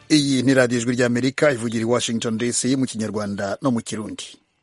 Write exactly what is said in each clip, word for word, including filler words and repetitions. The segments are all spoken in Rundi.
Iyi ni radiyo ijwi ry'Amerika ivugira i Washington D C mu kinyarwanda no mu kirundi.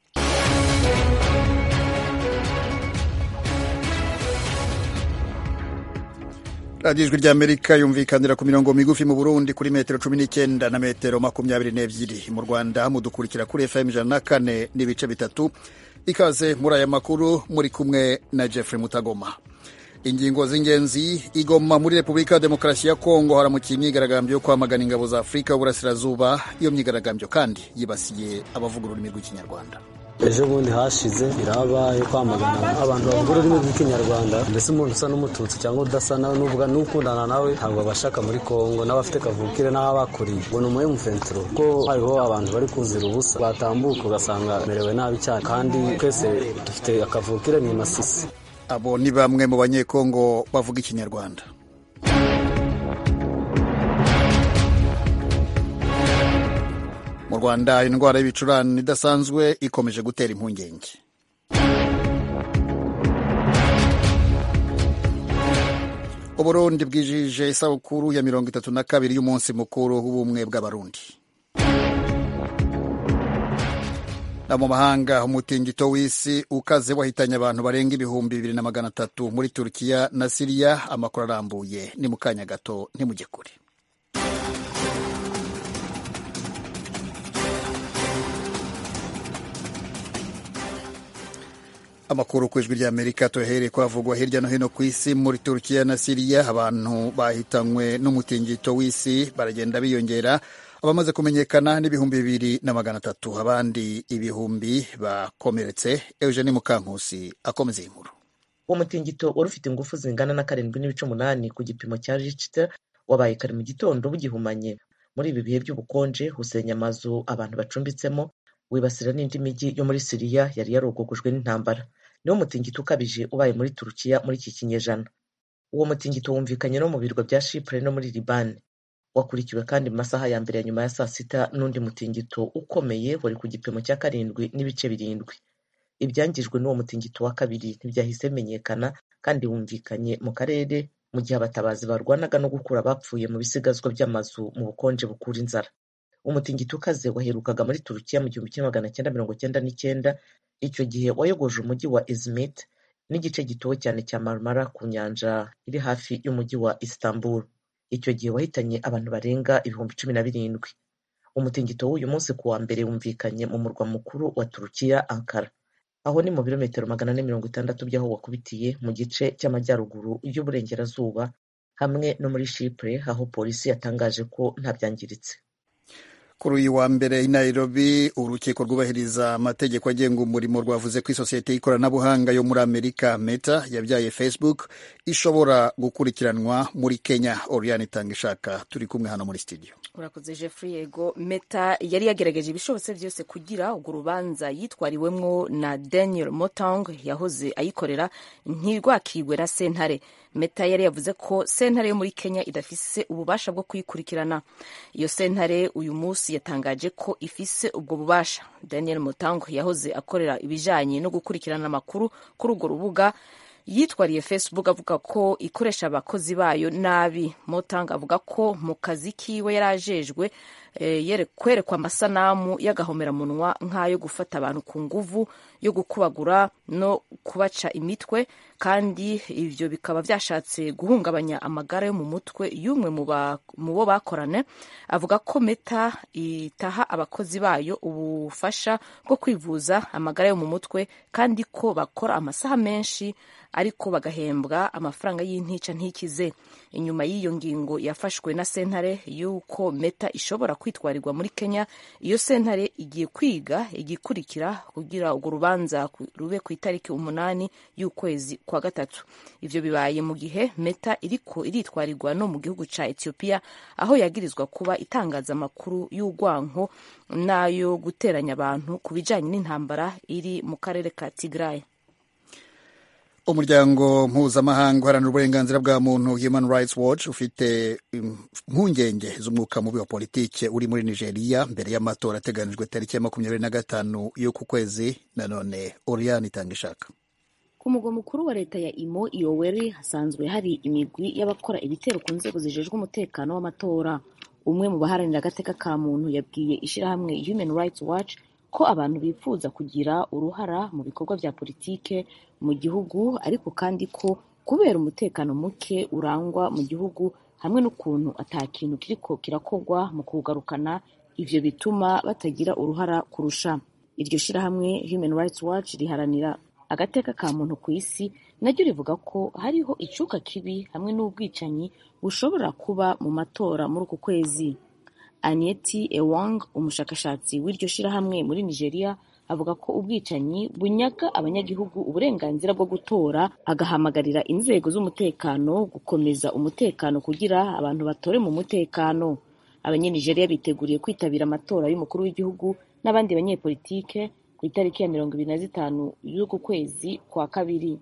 radiyo ijwi ry'Amerika yumvikanira ku mirongo migufi mu Burundi kuri metero cumi n'icyenda na metero makumyabiri n'ebyiri. Mu Rwanda mudukurikira kuri F M ijana na kane n'ibice bitatu. Ikaze muri aya makuru, muri kumwe na Jeffrey Mutagoma. Ingingo z'ingenzi: Igoma muri Repubulika ya Demokarasi ya Kongo haramukiye imyigaragambyo yo kwamagana ingabo za Afurika y'Uburasirazuba. Iyo myigaragambyo kandi yibasiye abavuga ururimi rw'Ikinyarwanda. Ejo bundi hashize iraba yo kwamagana abantu bavuga ururimi rw'Ikinyarwanda, mbese umuntu usa n'umututsi cyangwa udasa nawe n'uvuga n'ukundana nawe ntabwo bashaka muri Kongo, n'abafite kavukire n'abakuriye ngo ni umuye mufentro ko hariho abantu bari kuzira ubusa batambuka ugasanga merewe nabi cyane, kandi twese dufite akavukire ni Masisi. Abo ni bamwe mu banyekongo bavuga Ikinyarwanda. Mu Rwanda indwara y'ibicurane idasanzwe ikomeje gutera impungenge. Uburundi bwijije isabukuru ya mirongo itatu na kabiri y'umunsi mukuru w'ubumwe bw'Abarundi. Na mu mahanga, umutingito w'isi ukaze wahitanye abantu barenga ibihumbi bibiri na magana atatu muri Turkiya na Siriya. Amakuru arambuye ni mu kanya gato, ntimujye kure. Amakuru ku ijwi ry'Amerika tuhereye kwavugwa hirya no hino ku isi. Muri Turkiya na Siriya abantu bahitanywe n'umutingito w'isi baragenda biyongera, abamaze kumenyekana n'ibihumbi bibiri na magana atatu, abandi ibihumbi bakomeretse. Eugenie Mukankusi akomeza inkuru. Uwo mutingito wari ufite ingufu zingana na karindwi n'ibice umunani ku gipimo cya Richter, wabaye kare mu gitondo bugihumanye. Muri ibi bihe by'ubukonje husenya amazu abantu bacumbitsemo, wibasira n'indi mijyi yo muri Siriya yari yarogogojwe n'intambara. Niwo mutingito ukabije ubaye muri Turukiya muri iki kinyejana. Uwo mutingito wumvikanye no mu birwa bya Chypre no muri Liban. Wakurikiwe kandi mu masaha ya mbere ya nyuma ya saa sita n'undi mutingito ukomeye wari ku gipimo cya karindwi n'ibice birindwi. Ibyangijwe n'uwo mutingito wa kabiri ntibyahise bimenyekana, kandi wumvikanye mu karere mu gihe abatabazi barwanaga no gukura abapfuye mu bisigazwa by'amazu mu bukonje bukura inzara. Umutingito ukaze waherukaga muri Turukiya mu gihumbi kimwe magana cyenda mirongo cyenda n'icyenda. Icyo gihe wayogoje umujyi wa Izmit n'igice gituwe cyane cya Marmara ku nyanja iri hafi y'umujyi wa Istanbul. Icyo gihe wahitanye abantu barenga ibihumbi cumi na birindwi. Umutingito w'uyu munsi ku wa mbere wumvikanye mu murwa mukuru wa Turukiya, Ankara. Aho ni mu birometero magana ane mirongo itandatu by'aho wakubitiye mu gice cy'amajyaruguru y'uburengerazuba, hamwe no muri Chypre aho polisi yatangaje ko nta byangiritse. Kuri uyu wa mbere i Nairobi, urukiko rwubahiriza amategeko agenga umurimo rwavuze ko isosiyete y'ikoranabuhanga yo muri Amerika Meta yabyaye Facebook ishobora gukurikiranwa muri Kenya. Oriane Itangishaka turi kumwe hano muri studio. Urakoze Jeffrey. Yego, Meta yari yagerageje ibishobotse byose kugira urwo rubanza yitwariwemwo na Daniel Motong yahoze ayikorera ntirwakigwe na sentare. Meta yari yavuze ko sentare yo muri Kenya idafise ububasha bwo kuyikurikirana. Iyo sentare uyu munsi yatangaje ko ifise ubwo bubasha. Daniel Motong yahoze akorera ibijanye no gukurikirana amakuru kuri urwo rubuga yitwariye Facebook avuga ko ikoresha abakozi bayo nabi. Motong avuga ko mu kazi kiwe yarajejwe e, kwerekwa amasanamu y'agahomeramunwa nk'ayo gufata abantu ku nguvu, yo gukubagura no kubaca imitwe, kandi ivyo bikaba vyashatse guhungabanya amagara yo mu mutwe y'umwe mu bo bakorane. Avuga ko Meta itaha abakozi bayo ubufasha bwo kwivuza amagara yo mu mutwe, kandi ko bakora amasaha menshi ariko bagahembwa amafaranga y'intica ntikize. Inyuma y'iyo ngingo yafashwe na sentare y'uko Meta ishobora kwitwarirwa muri Kenya, iyo sentare igiye kwiga igikurikira kugira urwo rubanza rube ku itariki umunani y'ukwezi kwa gatatu. Ivyo bibaye mu gihe Meta iriko iritwarirwa no mu gihugu ca Ethiopia, aho yagirizwa kuba itangaza amakuru y'urwanko nayo guteranya abantu ku bijanye n'intambara iri mu karere ka Tigray. Umuryango mpuzamahanga uharanira uburenganzira bwa muntu Human Rights Watch ufite impungenge z'umwuka mubi wa politike uri muri Nigeria mbere y'amatora ateganijwe tariki ya makumyabiri na gatanu y'uku kwezi. Nanone Oriane Itangishaka. Ku mugwa mukuru wa leta ya Imo Ioweri hasanzwe hari imigwi y'abakora ibitero ku nzego zijejwe umutekano w'amatora. umwe mu baharanira agateka ka muntu yabwiye ishirahamwe Human Rights Watch ko abantu bifuza kugira uruhara mu bikorwa vya politike mu gihugu, ariko kandi ko kubera umutekano muke urangwa mu gihugu hamwe n'ukuntu ata kintu kiriko kirakorwa mu kugarukana, ivyo bituma batagira uruhara kurusha. Iryo shirahamwe Human Rights Watch riharanira agateka ka muntu ku isi naryo rivuga ko hariho icuka kibi hamwe n'ubwicanyi bushobora kuba mu matora muri uku kwezi. Anieti Ewang, umushakashatsi w'iryo shirahamwe muri Nigeria, avuga ko ubwicanyi bunyaga abanyagihugu uburenganzira bwo gutora, agahamagarira inzego z'umutekano gukomeza umutekano kugira abantu batore mu mutekano. Abanyanigeria biteguriye kwitabira amatora y'umukuru w'igihugu n'abandi banyepolitike ku itariki ya mirongo ibiri na zitanu y'uku kwezi kwa kabiri.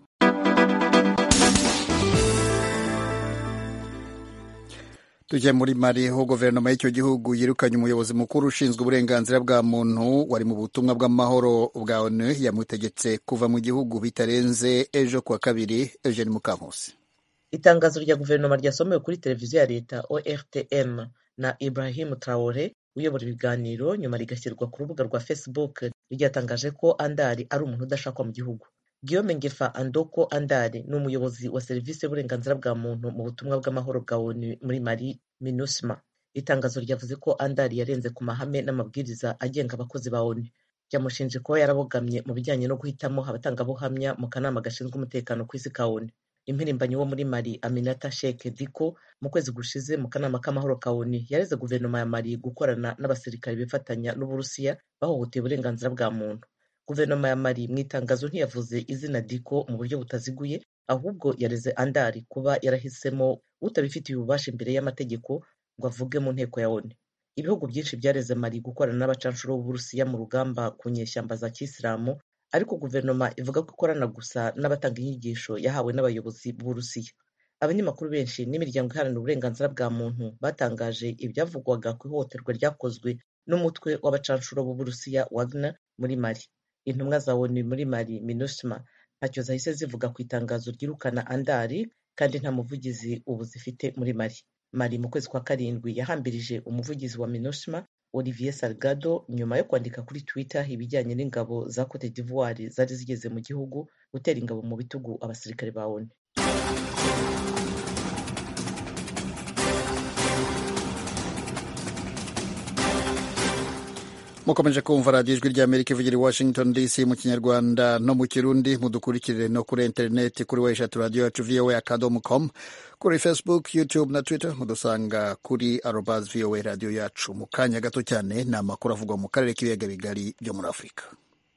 Tuje muri Mali, ho guverinoma y'icyo gihugu yirukanye umuyobozi mukuru ushinzwe uburenganzira bwa muntu wari mu butumwa bw'amahoro bwa O N U, yamutegetse kuva mu gihugu bitarenze ejo kuwa kabiri. Eugene Mukankusi. Itangazo rya guverinoma ryasomewe kuri televiziyo ya leta O R T M na Ibrahim Traore uyobora ibiganiro, nyuma rigashyirwa ku rubuga rwa Facebook, ryatangaje ko Andari ari umuntu udashakwa mu gihugu. Guillaume Ngefa Andoko Andari ni umuyobozi wa serivisi y'uburenganzira bwa muntu mu butumwa bw'amahoro bwa O N U muri Mali, MINUSMA. Itangazo ryavuze ko Andari yarenze ku mahame n'amabwiriza agenga abakozi ba O N U. Ryamushinje kuba yarabogamye mu bijyanye no guhitamo abatangabuhamya mu kanama gashinzwe umutekano ku isi ka O N U. Impirimbanyi wo muri Mali Aminata Sheikh Diko mu kwezi gushize mu kanama k'amahoro ka O N U yareze guverinoma ya Mali gukorana n'abasirikare bifatanya n'Uburusiya bahohoteye uburenganzira bwa muntu. Guverinoma ya Mali mu itangazo ntiyavuze izina Diko mu buryo butaziguye, ahubwo yareze Andari kuba yarahisemo utabifitiye ububasha imbere y'amategeko ngo avuge mu nteko ya O N U. Ibihugu byinshi byareze Mali gukorana n'abacanshuro b'Uburusiya mu rugamba ku nyeshyamba za Kisilamu, ariko guverinoma ivuga ko ikorana gusa n'abatanga inyigisho yahawe n'abayobozi b'Uburusiya. Abanyamakuru benshi n'imiryango iharanira uburenganzira bwa muntu batangaje ibyavugwaga ku ihohoterwa ryakozwe n'umutwe w'abacanshuro b'Uburusiya Wagner muri Mali. Intumwa za O N U muri Mali, MINUSMA, ntacyo zahise zivuga ku itangazo ryirukana Andari, kandi nta muvugizi ubu zifite muri Mali. Mali mu kwezi kwa karindwi yahambirije umuvugizi wa MINUSMA Olivier Salgado nyuma yo kwandika kuri Twitter ibijyanye n'ingabo za Cote d'Ivoire zari zigeze mu gihugu gutera ingabo mu bitugu abasirikare ba O N U. Mukomeje kumva radiyo ijwi ry'Amerika ivugira i Washington D C mu Kinyarwanda no mu Kirundi. Mudukurikire no kuri interineti kuri weshatu radiyo yacu V O A akadomo com, kuri Facebook, YouTube na Twitter mudusanga kuri arobase V O A radiyo yacu. Mu kanya gato cyane ni amakuru avugwa mu karere k'ibiyaga bigari byo muri Afurika.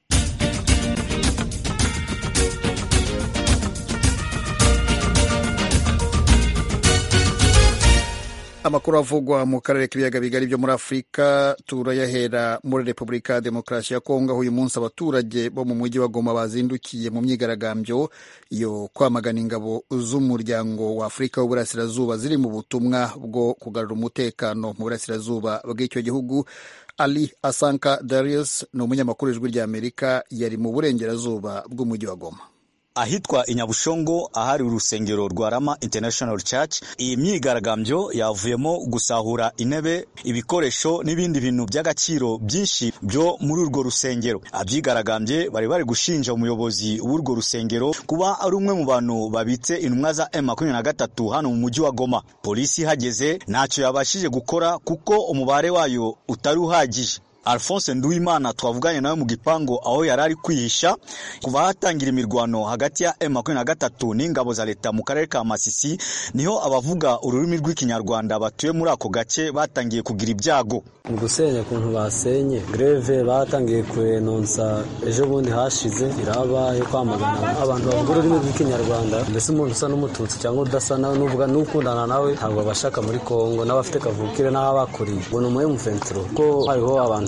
Amakuru avugwa mu karere k'ibiyaga bigari byo muri Afurika turayahera muri Repubulika ya Demokarasi ya Kongo, aho uyu munsi abaturage bo mu mujyi wa Goma bazindukiye mu myigaragambyo yo kwamagana ingabo z'umuryango wa Afurika w'Uburasirazuba ziri mu butumwa bwo kugarura umutekano mu burasirazuba bw'icyo gihugu. Ali Asanka Darius ni umunyamakuru w'ijwi ry'Amerika, yari mu burengerazuba bw'umujyi wa Goma. Ahitwa Inyabushongo ahari urusengero rwa Rama International Church. Iyi myigaragambyo yavuyemo gusahura intebe, ibikoresho n'ibindi bintu by'agaciro byinshi byo muri urwo rusengero. Abyigaragambye bari bari gushinja umuyobozi w'urwo rusengero kuba ari umwe mu bantu babitse intumwa za M makumyabiri na gatatu hano mu mujyi wa Goma. Polisi hageze ntacyo yabashije gukora kuko umubare wayo utari uhagije. Alphonse Nduwimana twavuganye nawe mu gipango aho yarari kwihisha kuva hatangira imirwano hagati ya M makumyabiri na gatatu n'ingabo za leta mu karere ka Masisi, niho abavuga ururimi rw'ikinyarwanda batuye muri ako gace batangiye kugira ibyago. Mu gusenya kuntu basenye, greve batangiye kwenonsa ejo bundi hashize iraba yo kwamagana abantu bavuga ururimi rw'ikinyarwanda, mbese umuntu usa n'umututsi cyangwa udasa nawe n'uvuga n'ukundana nawe ntabwo abashaka muri Kongo, n'abafite kavukire n'abakuriye ngo ni umuye muventuro ko hariho abantu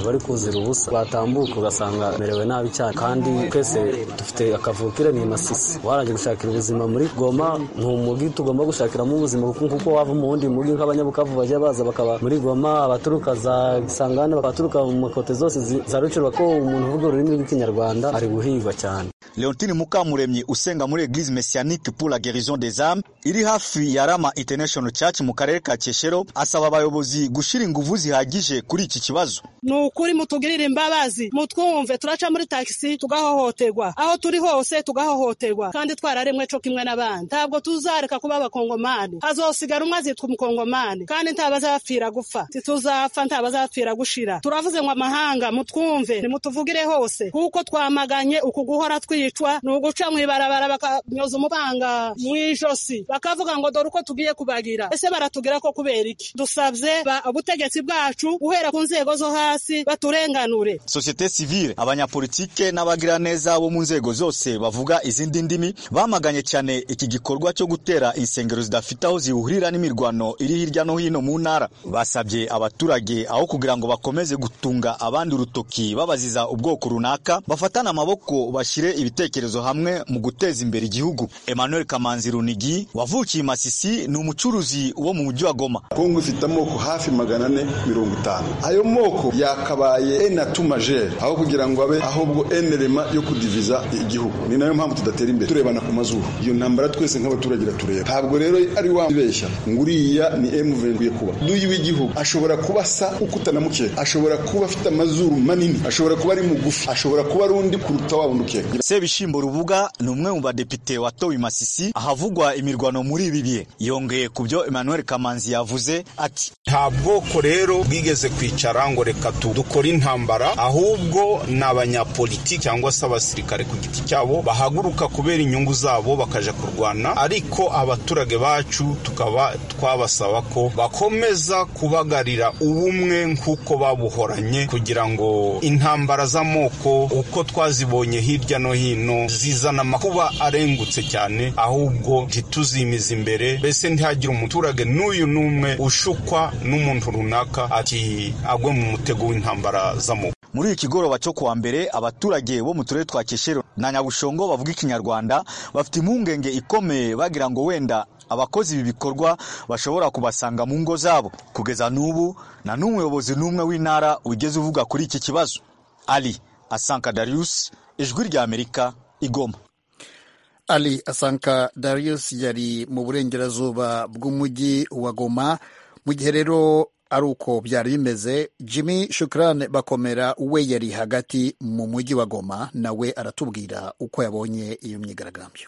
bari kuzira ubusa batambuka ugasanga merewe nabi cyane kandi twese dufite akavukire ni Masisi waraje gushakira ubuzima muri Goma ntumugi tugomba gushakiramo ubuzima kuko wava mu wundi mugi nk'abanyabukavu baje baza bakaba muri Goma abaturuka za Gisangane bakaturuka mu makote zose za Ruciro ko umuntu uvuga ururimi rw'ikinyarwanda ari guhigwa cyane. Leontine Mukamuremyi usenga muri Église Messianique pour la guérison des âmes iri hafi ya Rama International Church mu karere ka Keshero asaba abayobozi gushira ingufu zihagije kuri iki kibazo. Nukuri mutugirira imbabazi mutwumve turaca muri taxi tugahohoterwa aho turi hose tugahohoterwa kandi twararemwe cyo kimwe n'abandi ntabwo tuzareka kuba abakongomani hazosigara umwe azitwa umukongomani kandi ntabazapfira gupfa tuzapfa ntabazapfira gushira turavuze ngo amahanga mutwumve nimutuvugire hose kuko twamaganye ukuguhora twicwa nuguca mu ibarabara bakanyoza umupanga mu ijosi bakavuga ngo dore uko tugiye kubagira ese baratugira ko kubera iki dusabye ubutegetsi bwacu uhera ku nzego zo hasi baturenganure. Societe civile abanyapolitike n'abagira neza bo mu nzego zose bavuga izindi ndimi bamaganye cyane iki gikorwa cyo gutera insengero zidafite aho zihurira n'imirwano iri hirya no hino mu ntara. Basabye abaturage aho kugira ngo bakomeze gutunga abandi urutoki babaziza ubwoko runaka bafatana amaboko bashire ibitekerezo hamwe mu guteza imbere igihugu. Emmanuel Kamanzi Runigi wavukiye Masisi ni umucuruzi wo mu mujyi wa Goma. Kongo ifite amoko hafi magana ane mirongo itanu. Ayo moko yakabaye enatu majeur aho kugira ngo abe ahubwo enerema yo kudiviza igihugu. Ni nayo mpamvu tudatera imbere turebana ku mazuru. Iyo ntambara twese nk'abaturage ratureba. Ntabwo rero ari wabeshya nguriya ni M vingt kuba. Duyi w'igihugu ashobora kuba sa ukutana muke. Ashobora kuba afite amazuru manini. Ashobora kuba ari mugufi. Ashobora kuba rundi kuruta wabunduke. Sebishimbo Rubuga ni umwe mu badepite watowe Masisi ahavugwa imirwano muri ibi bihe. Yongeye kubyo Emmanuel Kamanzi yavuze ati nta bwoko rero bwigeze kwicara ngo reka dukora intambara ahubwo n'abanyapolitiki cyangwa se abasirikare ku giti cyabo bahaguruka kubera inyungu zabo bakaja kurwana ariko abaturage bacu tukaba twabasaba ko bakomeza kubagarira ubumwe nk'uko babuhoranye kugira ngo intambara z'amoko uko twazibonye hirya no hino zizana amakuba arengutse cyane ahubwo ntituzimiza imbere bese ntihagire umuturage n'uyu n'umwe ushukwa n'umuntu runaka ati agwe mu mutego w'intambara z'amoko. Muri iki kigoroba cyo kuwa mbere abaturage bo mu turere twa Keshero na Nyabushongo bavuga ikinyarwanda bafite impungenge ikomeye bagira ngo wenda abakozi ibi bikorwa bashobora kubasanga mu ngo zabo. Kugeza n'ubu na n'umuyobozi n'umwe w'intara ugeze uvuga kuri iki kibazo. Ali Asanka Darius, Ijwi rya Amerika, Igoma. Ali Asanka Darius yari mu burengerazuba bw'umujyi wa Goma. Mu gihe rero ari uko byari bimeze, Jimmy Shukran Bakomera we yari hagati mu mujyi wa Goma nawe aratubwira uko yabonye iyo myigaragambyo.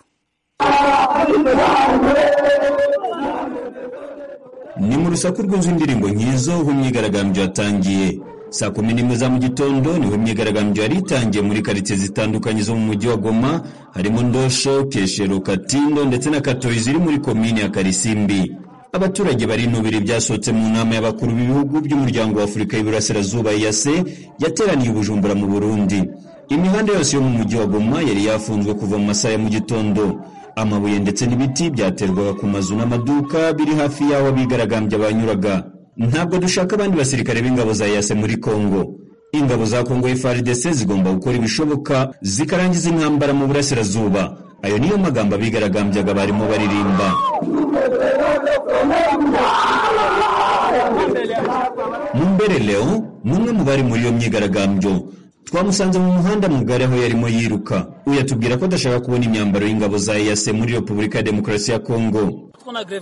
Ni mu rusaku rw'inzu indirimbo nkizo aho imyigaragambyo yatangiye. Saa kumi n'imwe za mu gitondo niho imyigaragambyo yari itangiye muri karitsiye zitandukanye zo mu mujyi wa Goma, harimo Ndosho, Keshero, Katindo ndetse na Katoyi ziri muri komini ya Karisimbi. Abaturage barinubira ibyasohotse mu nama y'abakuru b'ibihugu by'umuryango wa Afurika y'Iburasirazuba E A C yateraniye Bujumbura mu Burundi. Imihanda yose yo mu mujyi wa Goma yari yafunzwe kuva mu masaha ya mu gitondo. Amabuye ndetse n'ibiti byaterwaga ku mazu n'amaduka biri hafi y'aho abigaragambya banyuraga. Ntabwo dushaka abandi basirikare b'ingabo za E A C muri Kongo. Ingabo za Kongo F A R D C zigomba gukora ibishoboka zikarangiza intambara mu burasirazuba. Ayo niyo magambo abigaragambyaga barimo baririmba. Mumbere Leo numwe mu bari muri iyo myigaragambyo twamusanze mu muhanda mugari aho yarimo yiruka. Uyatubwira ko adashaka kubona imyambaro y'ingabo za E A C muri Repubulika ya Demokarasi ya Kongo.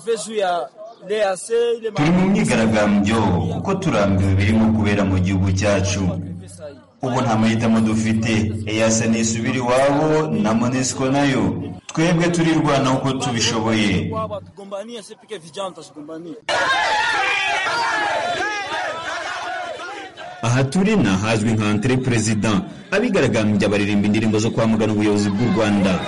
Turi mu myigaragambyo kuko turambiwe birimo kubera mu gihugu cyacu. Ubu nta mahitamo dufite. E A C nisubira iwabo na MONUSCO nayo. Twebwe turirwana uko tubishoboye. Aha turi na hazwi nka Entre President. Abigaragambya baririmba indirimbo zo kwamagana ubuyobozi bw'u Rwanda.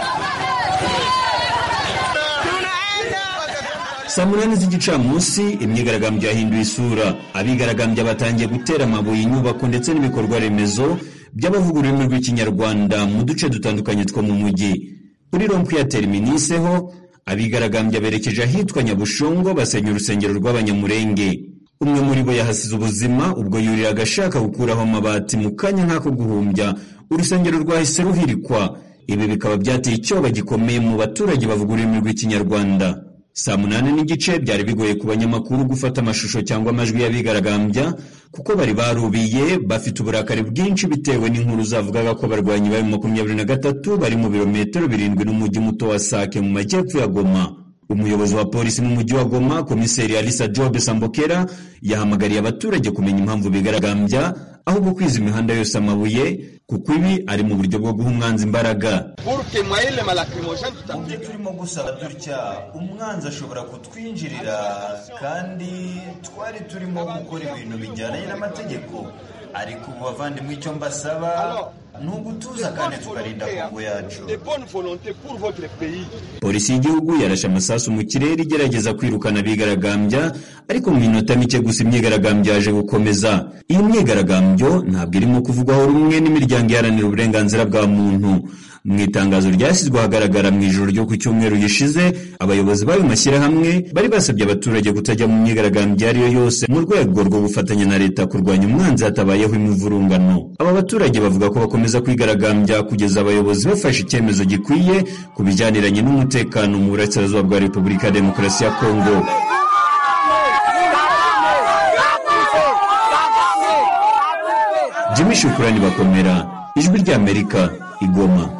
Saa munani z'igicamunsi imyigaragambyo yahinduye isura. Abigaragambya batangiye gutera amabuye inyubako ndetse n'ibikorwa remezo by'abavuga ururimi rw'ikinyarwanda mu duce dutandukanye two mu mujyi. Kuri rompu ya Terminise ho abigaragambya berekeje ahitwa Nyabushongo basenya urusengero rw'Abanyamurenge. umwe muri bo yahasize ubuzima ubwo yuriraga ashaka gukuraho amabati mu kanya nk'ako guhumbya urusengero rwahise ruhirikwa. Ibi bikaba byateye icyoba gikomeye mu baturage bavuga ururimi rw'ikinyarwanda. Saa munani n'igice byari bigoye ku banyamakuru gufata amashusho cyangwa amajwi y'abigaragambya kuko bari barubiye bafite uburakari bwinshi bitewe n'inkuru zavugaga ko abarwanyi bari makumyabiri na gatatu bari mu birometero birindwi n'umujyi muto wa Sake mu majyepfo ya Goma. Umuyobozi wa polisi mu mujyi wa Goma, komiseri Alisa Jobe Sambokera, yahamagariye abaturage kumenya impamvu bigaragambya ahubwo kwiza imihanda yose amabuye kuko ibi ari mu buryo bwo guha umwanzi imbaraga. Mubyo turimo gusaba dutya umwanzi ashobora kutwinjirira kandi twari turimo gukora ibintu bijyanye n'amategeko, ariko ubu bavandimwe icyo mbasaba ni ugutuza kandi tukarinda Kongo yacu. Polisi y'igihugu yarashe amasasu mu kirere igerageza kwirukana abigaragambya, ariko mu minota mike gusa imyigaragambyo yaje gukomeza. Iyi myigaragambyo ntabwo irimo kuvugwaho rumwe n'imiryango iharanira uburenganzira bwa muntu. Mu itangazo ryashyizwe ahagaragara mu ijoro ryo ku cyumweru gishize, abayobozi b'ayo mashyirahamwe bari basabye abaturage kutajya mu myigaragambyo iyo ari yo yose mu rwego rwo gufatanya na leta kurwanya umwanzi hatabayeho imivurungano. Aba baturage bavuga ko bakomeza kwigaragambya kugeza abayobozi bafashe icyemezo gikwiye ku bijyaniranye n'umutekano mu burasirazuba bwa Repubulika ya Demokarasi ya Kongo. Jimmy Shukrani Bakomera, Ijwi ry'Amerika, Igoma.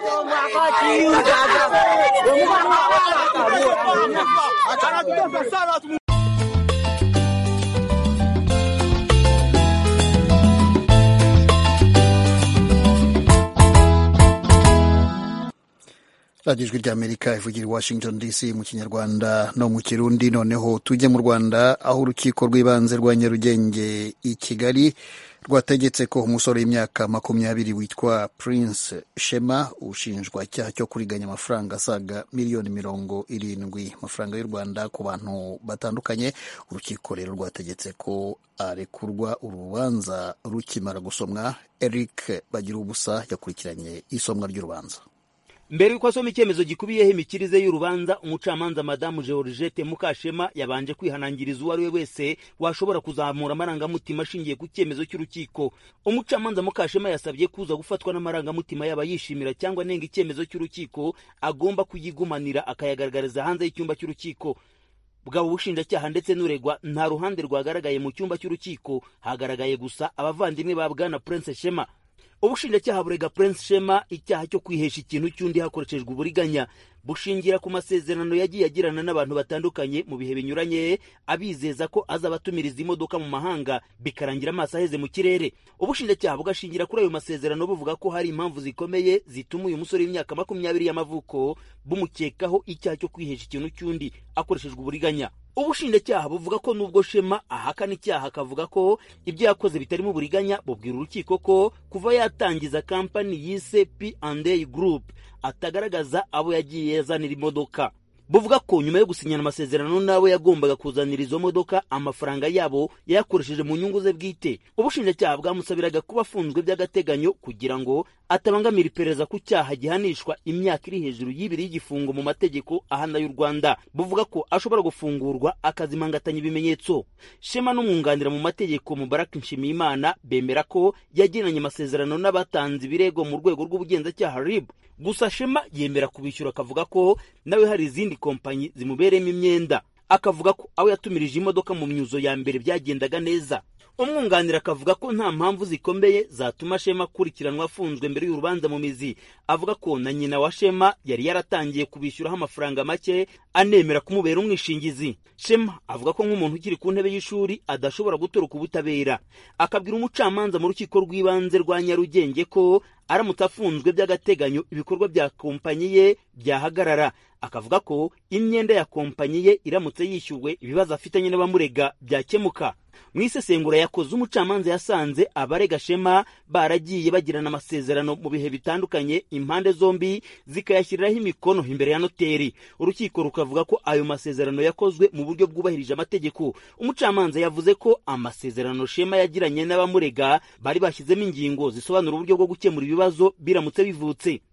Radio Ijwi ry'Amerika ivugira i Washington D C mu Kinyarwanda no mu Kirundi. Noneho tujye mu Rwanda aho urukiko rw'ibanze rwa Nyarugenge i Kigali rwategetse ko umusore w'imyaka makumyabiri witwa Prince Shema ushinjwa icyaha cyo kuriganya amafaranga asaga miliyoni mirongo irindwi amafaranga y'u Rwanda ku bantu batandukanye. Urukiko rero rwategetse ko arekurwa urubanza rukimara gusomwa. Eric Bagirubusa yakurikiranye isomwa ry'urubanza. Mbere yuko asoma icyemezo gikubiyeho imikirize y'urubanza, umucamanza Madamu Georgette Mukashema yabanje kwihanangiriza uwo ari we wese washobora kuzamura amarangamutima ashingiye ku cyemezo cy'urukiko. Umucamanza Mukashema yasabye kuza gufatwa n'amarangamutima yaba yishimira cyangwa nenga icyemezo cy'urukiko agomba kuyigumanira akayagaragariza hanze y'icyumba cy'urukiko. Bwaba ubushinjacyaha ndetse n'uregwa nta ruhande rwagaragaye mu cyumba cy'urukiko, hagaragaye gusa abavandimwe ba Bwana Prince Shema. Ubushinjacyaha burega Prince Shema icyaha cyo kwihesha ikintu cy'undi hakoreshejwe uburiganya, bushingira ku masezerano yagiye agirana n'abantu batandukanye mu bihe binyuranye, abizeza ko azabatumiriza imodoka mu mahanga bikarangira amaso aheze mu kirere. Ubushinjacyaha bugashingira kuri ayo masezerano buvuga ko hari impamvu zikomeye zituma uyu musore w'imyaka makumyabiri y'amavuko bumukekaho icyaha cyo kwihesha ikintu cy'undi akoreshejwe uburiganya. Ubushinjacyaha buvuga ko nubwo Shema ahakana icyaha akavuga ko ibyo yakoze bitarimo uburiganya, bubwira urukiko ko kuva yatangiza kampani yise P and A Group atagaragaza abo yagiye yazanira imodoka. Buvuga ko nyuma yo gusinyana amasezerano n'abo yagombaga kuzanira izo modoka amafaranga yabo yayakoresheje mu nyungu ze bwite. Ubushinjacyaha bwamusabiraga kuba afunzwe by'agateganyo kugira ngo atabangamira iperereza ku cyaha gihanishwa imyaka iri hejuru y'ibiri y'igifungo mu mategeko ahana y'u Rwanda. Buvuga ko ashobora gufungurwa akazimangatanya ibimenyetso. Shema n'umwunganira mu mategeko Mubarak Nshimiyimana bemera ko yagiranye amasezerano n'abatanze ibirego mu rwego rw'ubugenzacyaha R I B. Gusa Shema yemera kubishyura akavuga ko nawe hari izindi kompanyi zimuberemo imyenda. Akavuga ko aho yatumirije imodoka mu myuzo ya mbere byagendaga neza. Umwunganira akavuga ko nta mpamvu zikomeye zatuma Shema kurikiranwa afunzwe mbere y'urubanza mu mizi. Avuga ko na nyina wa Shema yari yaratangiye kubishyuraho amafaranga make anemera kumubera umwishingizi. Shema avuga ko nk'umuntu ukiri ku ntebe y'ishuri adashobora gutoroka ubutabera. Akabwira umucamanza mu rukiko rw'ibanze rwa Nyarugenge ko aramutse afunzwe by'agateganyo ibikorwa bya kompanyi ye byahagarara. Akavuga ko imyenda ya kompanyi ye iramutse yishyuwe ibibazo afitanye n'abamurega byakemuka. Mu isesengura yakoze umucamanza yasanze abarega Shema baragiye bagirana amasezerano mu bihe bitandukanye, impande zombi zikayashyiriraho imikono imbere ya noteri. Urukiko rukavuga ko ayo masezerano yakozwe mu buryo bwubahirije amategeko. Umucamanza yavuze ko amasezerano Shema yagiranye n'abamurega bari bashyizemo ingingo zisobanura uburyo bwo gukemura ibibazo biramutse bivutse.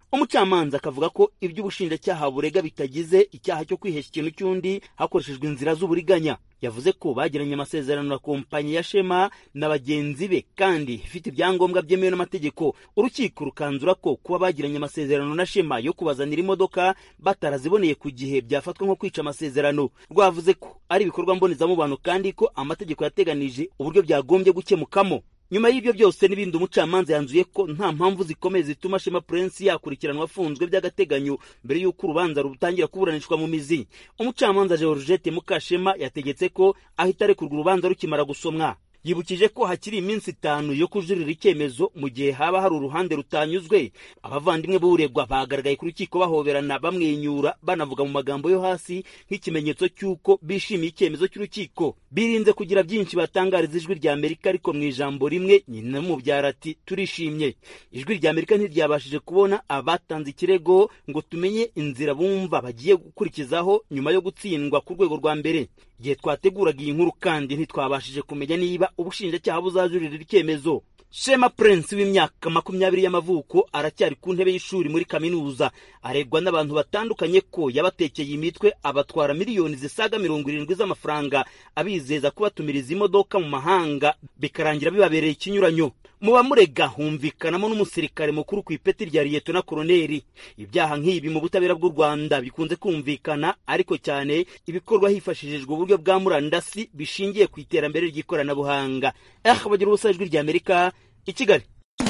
umucamanza akavuga ko ibyo ubushinjacyaha burega bitagize icyaha cyo kwihesha ikintu cy'undi hakoreshejwe inzira z'uburiganya. Yavuze ko bagiranye amasezerano na kompanyi ya Shema na bagenzi be kandi ifite ibyangombwa byemewe n'amategeko. Urukiko rukanzura ko kuba bagiranye amasezerano na Shema yo kubazanira imodoka bataraziboneye ku gihe byafatwa nko kwica amasezerano. Rwavuze ko ari ibikorwa mbonezamubano kandi ko amategeko yateganije uburyo byagombye gukemukamo. Nyuma y'ibyo byose n'ibindi, umucamanza yanzuye ko nta mpamvu zikomeye zituma Shema Prince yakurikiranwa afunzwe by'agateganyo mbere y'uko urubanza rutangira kuburanishwa mu mizi. Umucamanza Georgette Mukashema yategetse ko ahita arekurwa urubanza rukimara gusomwa. Yibukije ko hakiri iminsi itanu yo kujurira icyemezo mu gihe haba hari uruhande rutanyuzwe. Abavandimwe b'uregwa bagaragaye ku rukiko bahoberana, bamwenyura, banavuga mu magambo yo hasi nk'ikimenyetso cy'uko bishimiye icyemezo cy'urukiko. Birinze kugira byinshi batangariza Ijwi rya Amerika, ariko mu ijambo rimwe nyina mubyara ati turishimye. Ijwi rya Amerika ntiryabashije kubona abatanze ikirego ngo tumenye inzira bumva bagiye gukurikizaho nyuma yo gutsindwa ku rwego rwa mbere. Igihe twateguraga iyi nkuru kandi ntitwabashije kumenya niba ubushinjacyaha buzajurira icyemezo. Shema Prince w'imyaka makumyabiri y'amavuko aracyari ku ntebe y'ishuri muri kaminuza. Aregwa n'abantu batandukanye ko yabatekeye imitwe abatwara miliyoni zisaga mirongo irindwi z'amafaranga, abizeza kubatumiriza imodoka mu mahanga bikarangira bibabereye ikinyuranyo. Mu bamurega humvikanamo n'umusirikare mukuru ku ipeti rya Liyetona Koloneli. Ibyaha nk'ibi mu butabera bw'u Rwanda bikunze kumvikana, ariko cyane ibikorwa hifashishijwe uburyo bwa murandasi bishingiye ku iterambere ry'ikoranabuhanga. Eh, bagira ubusa Ijwi rya Amerika i Kigali.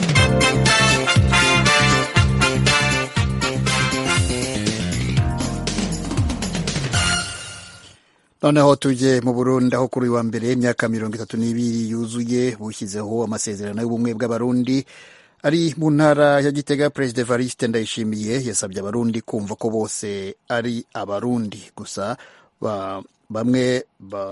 Noneho tujye mu Burundi, aho kuri wa mbere imyaka mirongo itatu n'ibiri yuzuye bushyizeho amasezerano y'ubumwe bw'abarundi. Ari mu ntara ya Gitega, Perezida Evariste Ndayishimiye yasabye abarundi kumva ko bose ari abarundi. Gusa ba, bamwe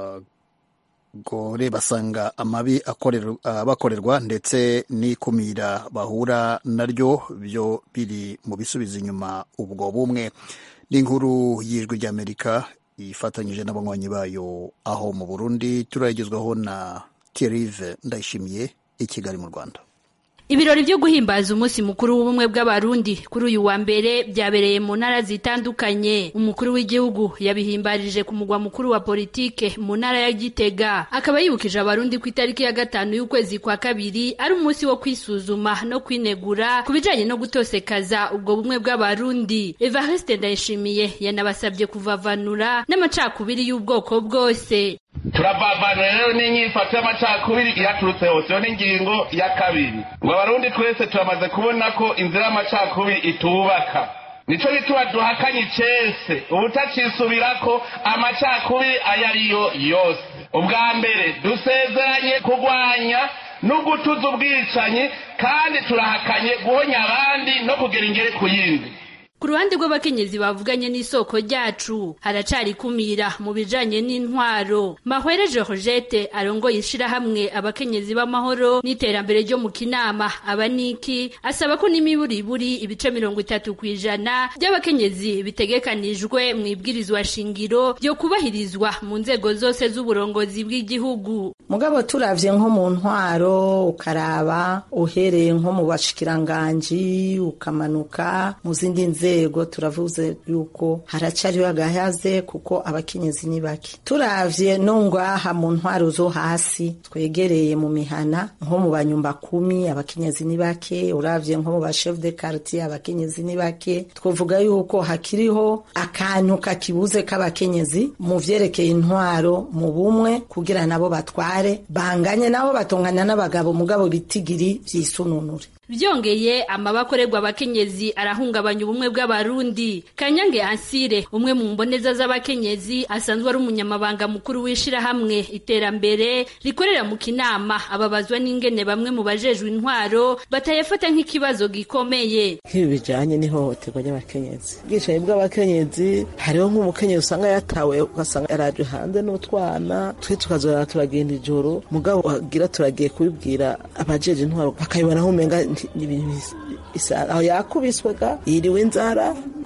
bagore basanga amabi abakorerwa ndetse n'ikumira bahura naryo byo biri mu bisubiza inyuma ubwo bumwe. N'inkuru y'Ijwi rya Amerika ifatanyije n'abanywanyi bayo aho mu Burundi, turagezwaho na Thierry Ndayishimiye i Kigali mu Rwanda. Ibirori byo guhimbaza umunsi mukuru w'ubumwe bw'abarundi kuri uyu wa mbere byabereye mu ntara zitandukanye. Umukuru w'igihugu yabihimbarije ku mugwa mukuru wa politike mu ntara ya Gitega, akaba yibukije abarundi ku itariki ya gatanu y'ukwezi kwa kabiri ari umunsi wo kwisuzuma no kwinegura ku bijanye no gutosekaza ubwo bumwe bw'abarundi. Evariste Ndayishimiye yanabasabye kuvavanura n'amacakubiri y'ubwoko bwose. Turavavanura rero n'inyifato y'amacakubiri iyaturutse hose. Yo n'ingingo ya kabiri, ngo abarundi twese turamaze kubona ko inzira y'amacakubiri itubaka. Nico bituma duhakanye icese ubutacisubirako amacakubiri ayariyo yose. Ubwa mbere dusezeranye kurwanya no gutuza ubwicanyi, kandi turahakanye guhonya abandi no kugera ingere ku yindi. Ku ruhande rw'abakenyezi bavuganye n'isoko ryacu haracari kumira mu bijanye n'intwaro. Mahwere Georgette arongoye ishirahamwe abakenyezi b'amahoro n'iterambere ryo mu Kinama abaniki, asaba ko n'imiburiburi ibice mirongo itatu kw'ijana by'abakenyezi bitegekanijwe mu ibwirizwa shingiro ryo kubahirizwa mu nzego zose z'uburongozi bw'igihugu. Mugabo turavye nko mu ntwaro, ukaraba uhereye nko mu bashikiranganji ukamanuka mu zindi nzego, turavuze yuko haracariho agahaze kuko abakenyezi ni bake. Turavye no ngaha mu ntwaro zo hasi twegereye mu mihana nko mu banyumba kumi abakenyezi ni bake, uravye nko mu ba chef de quartier abakenyezi ni bake. Twovuga yuko hakiriho akantu kakibuze k'abakenyezi mu vyerekeye intwaro mu bumwe, kugira nabo batware banganye nabo batongana n'abagabo, mugabo bitigiri vyisununure. Vyongeye amabakorerwa abakenyezi arahungabanya ubumwe bw'abarundi. Kanyange Ansire, umwe mu mboneza z'abakenyezi, asanzwe ari umunyamabanga mukuru w'ishirahamwe iterambere rikorera mu Kinama, ababazwa n'ingene bamwe mu bajejwe intwaro batayafata nk'ikibazo gikomeye. Nk'ibi bijanye n'ihohoterwa ry'abakenyezi, bwicaye bw'abakenyezi, hariho nk'umukenyezi usanga yatawe ugasanga yaraje hanze n'utwana, twe tukazora turagenda ijoro, mugabo agira turagiye kubibwira abajeje intwaro bakayibona aho umenga n'ibintu isa aho yakubiswega yiriwe inzara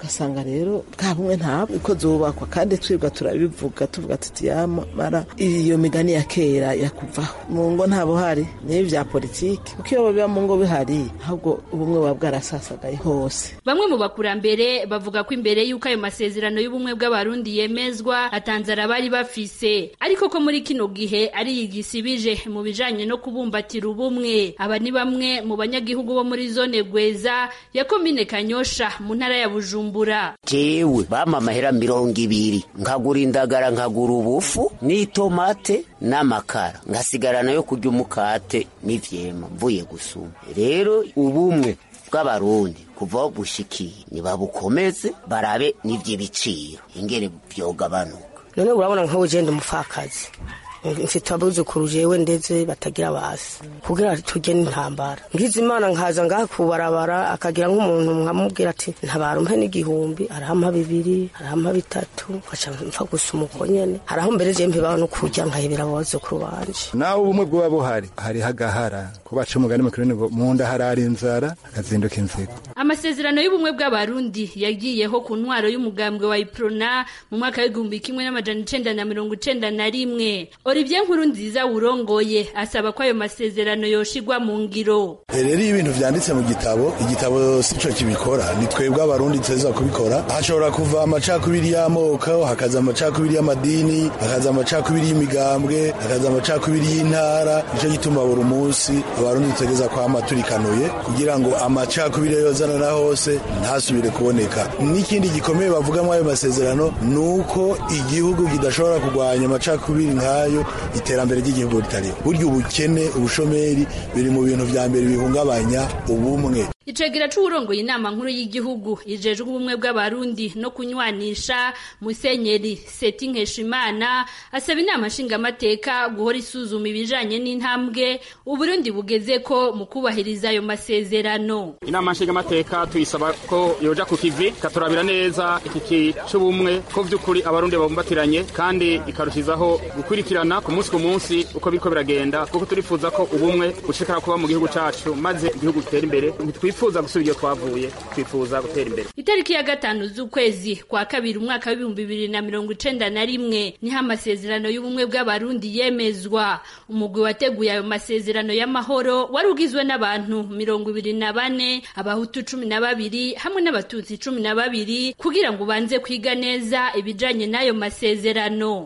ugasanga rero bwa bumwe ntabwo iko zubakwa kandi twibwa turabivuga tuvuga tuti yamara iyo migani ya kera yakuvaho mu ngo nta buhari n'ibi bya politiki kuko iyo biba mu ngo bihari ahubwo ubumwe buba bwarasasagaye hose. Bamwe mu bakurambere bavuga ko imbere y'uko ayo masezerano y'ubumwe bw'abarundi yemezwa atanzara bari bafise ariko ko muri kino gihe ari igisibije mu bijanye no kubumbatira ubumwe. Aba ni bamwe mu banyagihugu bo muri zone Gweza ya komine Kanyosha mu ntara ya Bujumbura. Jewe bama mahera mirongo ibiri nkagura indagara nkagura ubufu n'itomate n'amakara ngasigarana yo kurya umukate n'ivyema mvuye gusuma. Rero ubumwe bw'abarundi kuva bushikiye nibabukomeze barabe n'ivy'ibiciro ingere byogabanuka. None urabona nko ugenda umufakazi mfite abuzukuru jewe ndetse batagira basi kugira tujye n'intambara ngize Imana nkaza ngaha kubarabara akagira nk'umuntu nkamubwira ati ntabara umpe n'igihumbi arahampa bibiri arahampa bitatu aca mfa gusuma uko nyene haraho mbere je mpibaho no kurya nkahebera abuzukuru banje. Naho ubumwe bw'aba buhari hari hagahara kubaca umugani mukirone mu nda harari inzara akazinduka inzego. Amasezerano y'ubumwe bw'abarundi yagiyeho ku ntwaro y'umugambwe wa Iprona mu mwaka w'igihumbi kimwe n'amajana icenda na mirongo icenda na rimwe. Olivier Nkurunziza urongoye asaba ko ayo masezerano yoshigwa mu ngiro. Rero ibintu vyanditse mu gitabo igitabo sico kibikora ni twebwe abarundi teza kubikora. Hashobora kuva amacakubiri y'amoko hakaza amacakubiri y'amadini hakaza amacakubiri y'imigambwe hakaza amacakubiri y'intara ico gituma buri munsi abarundi tegeza kwa maturikanuye kugira ngo amacakubiri yozana na hose ntasubire kuboneka. N'ikindi gikomeye bavuga mu ayo masezerano nuko igihugu kidashobora kugwanya amacakubiri nkayo iterambere ry'igihugu ritari buryo ubukene ubushomeri biri mu bintu vya mbere bihungabanya ubumwe. Icegera c'urongoye inama nkuru y'igihugu ijejwe ubumwe bw'abarundi no kunywanisha Musenyeri Seti Nkeshimana asaba inama nshingamateka guhora isuzuma ibijanye n'intambwe Uburundi bugeze ko mu kubahiriza ayo masezerano. Inama nshingamateka tuyisaba ko yoja ku kivi katurabira neza iki c'ubumwe ko vy'ukuri abarundi babumbatiranye kandi ikarushizaho gukurikirana ku munsi ku munsi uko biriko biragenda kuko turifuza ko ubumwe bushikara kuba mu gihugu cacu maze igihugu gitera imbere. Twifuza gusubira twavuye twifuza gutera imbere. Itariki ya gatanu z'ukwezi kwa kabiri umwaka w'ibihumbi bibiri na mirongo icenda na rimwe niho amasezerano y'ubumwe bw'abarundi yemezwa. Umugwi wateguye ayo masezerano y'amahoro wari ugizwe n'abantu mirongo ibiri na bane abahutu cumi na babiri hamwe n'abatutsi cumi na babiri kugira ngo banze kwiga neza ibijanye n'ayo masezerano.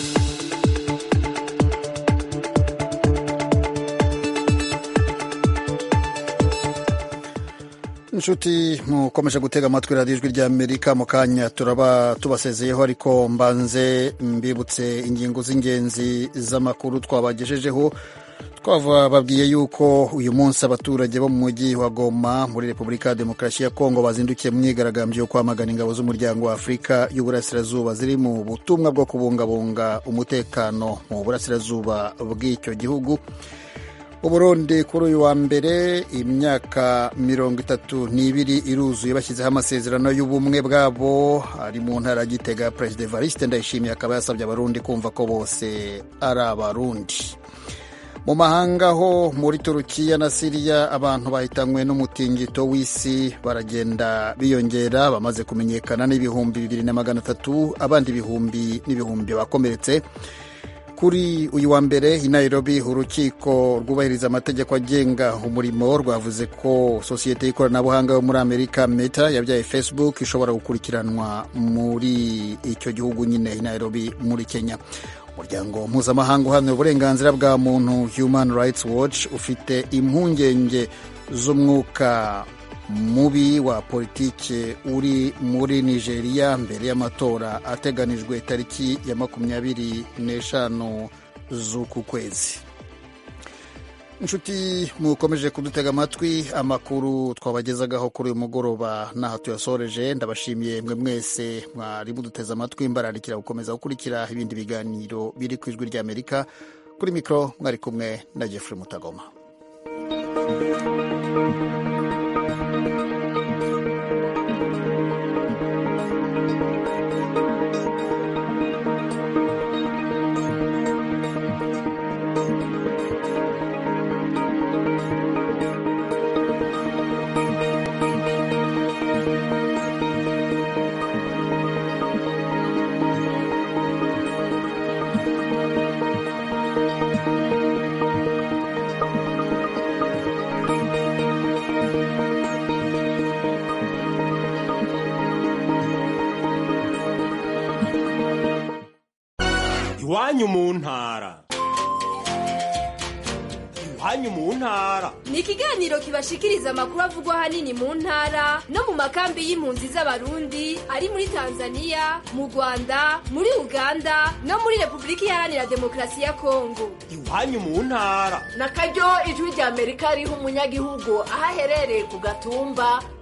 Inshuti mukomeje gutega amatwi radiyo ijwi ry'Amerika mu kanya turaba tubasezeyeho ariko mbanze mbibutse ingingo z'ingenzi z'amakuru twabagejejeho. Twababwiye yuko uyu munsi abaturage bo mu mujyi wa Goma muri Repubulika ya Demokarasi ya Kongo bazindukiye mu myigaragambyo yo kwamagana ingabo z'umuryango wa Afurika y'Uburasirazuba ziri mu butumwa bwo kubungabunga umutekano mu burasirazuba bw'icyo gihugu. Uburundi kuri uyu wa mbere imyaka mirongo itatu n'ibiri iruzuye bashyizeho amasezerano y'ubumwe bwabo ari mu ntara Gitega. Perezida Evariste Ndayishimiye akaba yasabye abarundi kumva ko bose ari abarundi. Mu mahanga ho muri Turukiya na Siriya abantu bahitanywe n'umutingito w'isi baragenda biyongera bamaze kumenyekana n'ibihumbi bibiri na magana atatu abandi ibihumbi n'ibihumbi bakomeretse. Kuri uyu wa mbere i Nairobi urukiko rwubahiriza amategeko agenga umurimo rwavuze ko sosiyete y'ikoranabuhanga yo muri Amerika Meta yabyaye Facebook ishobora gukurikiranwa muri icyo gihugu nyine i Nairobi muri Kenya. Umuryango mpuzamahanga uharanira uburenganzira bwa muntu Human Rights Watch ufite impungenge z'umwuka mubi wa politike uri muri Nigeria mbere y'amatora ateganijwe tariki ya makumyabiri n'eshanu z'uku kwezi. Inshuti mukomeje kudutega amatwi amakuru twabagezagaho kuri uyu mugoroba n'aha tuyasoreje. Ndabashimiye mwe mwese mwari muduteze amatwi mbararikira gukomeza gukurikira ibindi biganiro biri ku ijwi ry'Amerika. Kuri mikro mwari kumwe na Jeffrey Mutagoma. iwanyu mu ntara. Iwanyu mu ntara ni ikiganiro kibashikiriza amakuru avugwa ahanini mu ntara no mu makambi y'impunzi z'abarundi ari muri Tanzania, mu Rwanda, muri Uganda no muri Repubulika Iharanira Demokarasi ya Kongo. Iwanyu mu ntara na karyo ijwi rya Amerika riha umunyagihugu aho aherereye ku gatumba